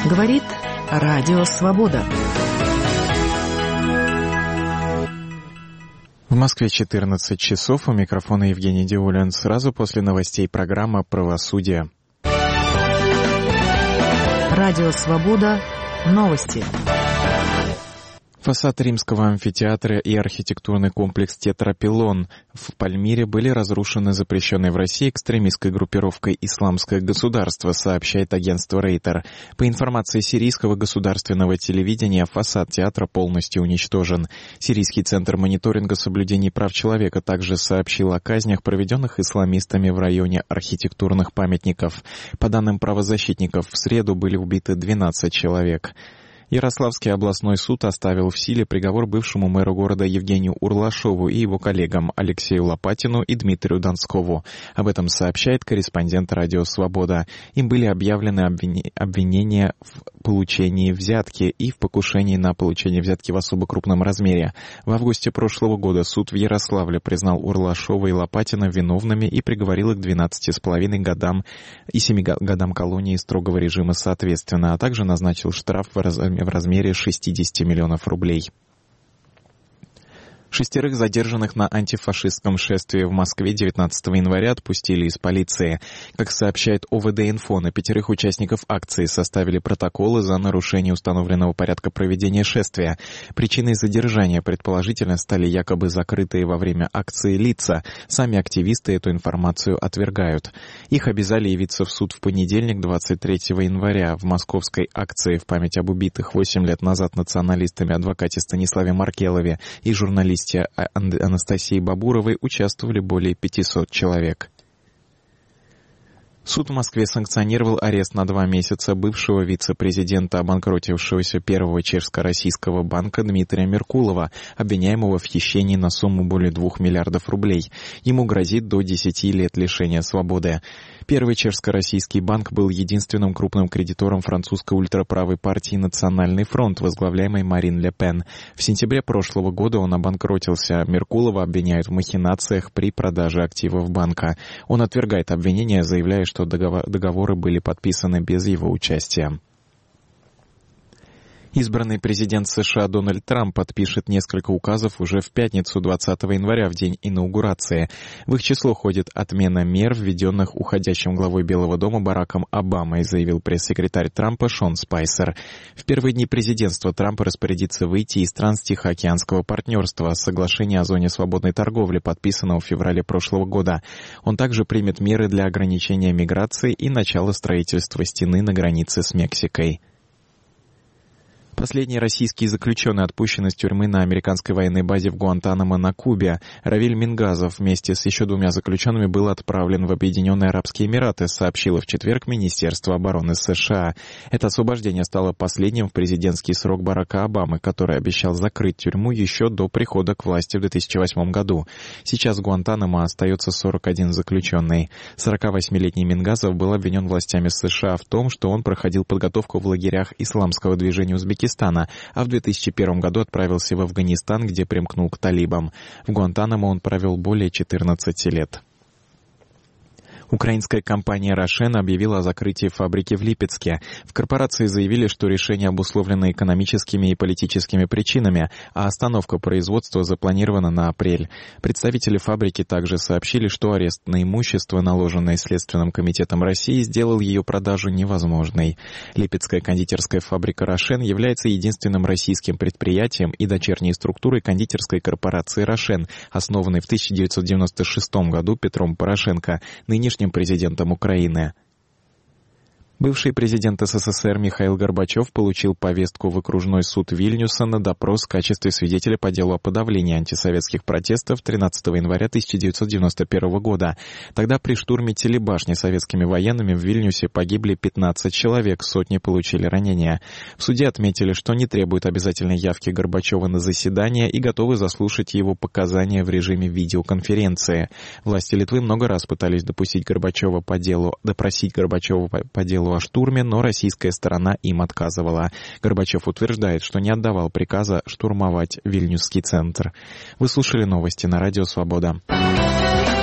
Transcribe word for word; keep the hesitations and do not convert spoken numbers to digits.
Говорит Радио Свобода. В Москве четырнадцать часов. У микрофона Евгений Диулин. Сразу после новостей программа «Правосудие». Радио Свобода. Новости. Фасад Римского амфитеатра и архитектурный комплекс «Тетрапилон» в Пальмире были разрушены запрещенной в России экстремистской группировкой «Исламское государство», сообщает агентство Рейтер. По информации сирийского государственного телевидения, фасад театра полностью уничтожен. Сирийский центр мониторинга соблюдений прав человека также сообщил о казнях, проведенных исламистами в районе архитектурных памятников. По данным правозащитников, в среду были убиты двенадцать человек. Ярославский областной суд оставил в силе приговор бывшему мэру города Евгению Урлашову и его коллегам Алексею Лопатину и Дмитрию Донскову. Об этом сообщает корреспондент «Радио Свобода». Им были объявлены обвинения в получении взятки и в покушении на получение взятки в особо крупном размере. В августе прошлого года суд в Ярославле признал Урлашова и Лопатина виновными и приговорил их к двенадцати с половиной годам и семи годам колонии строгого режима соответственно, а также назначил штраф в размере в размере шестидесяти миллионов рублей. Шестерых задержанных на антифашистском шествии в Москве девятнадцатого января отпустили из полиции. Как сообщает О В Д-Инфо, на пятерых участников акции составили протоколы за нарушение установленного порядка проведения шествия. Причиной задержания предположительно стали якобы закрытые во время акции лица. Сами активисты эту информацию отвергают. Их обязали явиться в суд в понедельник, двадцать третьего января. В московской акции в память об убитых восемь лет назад националистами адвокате Станиславе Маркелове и журналисте Анастасии Бабуровой участвовали более пятисот человек. Суд в Москве санкционировал арест на два месяца бывшего вице-президента обанкротившегося Первого чешско-российского банка Дмитрия Меркулова, обвиняемого в хищении на сумму более двух миллиардов рублей. Ему грозит до десяти лет лишения свободы. Первый чешско-российский банк был единственным крупным кредитором французской ультраправой партии «Национальный фронт», возглавляемой Марин Ле Пен. В сентябре прошлого года он обанкротился. Меркулова обвиняют в махинациях при продаже активов банка. Он отвергает обвинения, заявляя, что договоры были подписаны без его участия. Избранный президент США Дональд Трамп подпишет несколько указов уже в пятницу, двадцатого января, в день инаугурации. В их число входит отмена мер, введенных уходящим главой Белого дома Бараком Обамой, заявил пресс-секретарь Трампа Шон Спайсер. В первые дни президентства Трамп распорядится выйти из стран Тихоокеанского партнерства, соглашения о зоне свободной торговли, подписанного в феврале прошлого года. Он также примет меры для ограничения миграции и начала строительства стены на границе с Мексикой. Последний российский заключенный отпущен из тюрьмы на американской военной базе в Гуантанамо на Кубе. Равиль Мингазов вместе с еще двумя заключенными был отправлен в Объединенные Арабские Эмираты, сообщило в четверг Министерство обороны США. Это освобождение стало последним в президентский срок Барака Обамы, который обещал закрыть тюрьму еще до прихода к власти в две тысячи восьмом году. Сейчас в Гуантанамо остается сорок один заключенный. сорокавосьмилетний Мингазов был обвинен властями США в том, что он проходил подготовку в лагерях исламского движения Узбекистана, а в две тысячи первом году отправился в Афганистан, где примкнул к талибам. В Гуантанамо он провел более четырнадцати лет. Украинская компания «Рошен» объявила о закрытии фабрики в Липецке. В корпорации заявили, что решение обусловлено экономическими и политическими причинами, а остановка производства запланирована на апрель. Представители фабрики также сообщили, что арест на имущество, наложенное Следственным комитетом России, сделал ее продажу невозможной. Липецкая кондитерская фабрика «Рошен» является единственным российским предприятием и дочерней структурой кондитерской корпорации «Рошен», основанной в тысяча девятьсот девяносто шестом году Петром Порошенко, нынешним президентом Украины. Бывший президент СССР Михаил Горбачев получил повестку в окружной суд Вильнюса на допрос в качестве свидетеля по делу о подавлении антисоветских протестов тринадцатого января тысяча девятьсот девяносто первого года. Тогда при штурме телебашни советскими военными в Вильнюсе погибли пятнадцать человек, сотни получили ранения. В суде отметили, что не требуют обязательной явки Горбачева на заседание и готовы заслушать его показания в режиме видеоконференции. Власти Литвы много раз пытались допустить Горбачева по делу, допросить Горбачева по, по делу о штурме, но российская сторона им отказывала. Горбачев утверждает, что не отдавал приказа штурмовать Вильнюсский центр. Вы слушали новости на Радио Свобода.